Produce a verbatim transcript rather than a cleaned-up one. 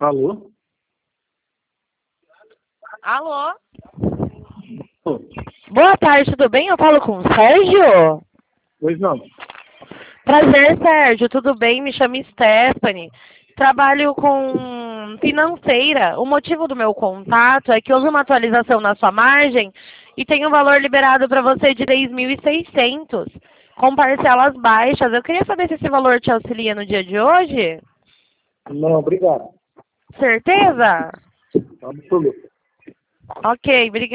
Alô? Alô? Oh, Boa tarde, tudo bem? Eu falo com o Sérgio? pois não. Prazer, Sérgio, tudo bem? Me chamo Stephanie. Trabalho com financeira. O motivo do meu contato é que houve uma atualização na sua margem e tem um valor liberado para você de dez mil e seiscentos, com parcelas baixas. Eu queria saber se esse valor te auxilia no dia de hoje? Não, obrigado. Certeza? Absoluto. Ok, obrigada.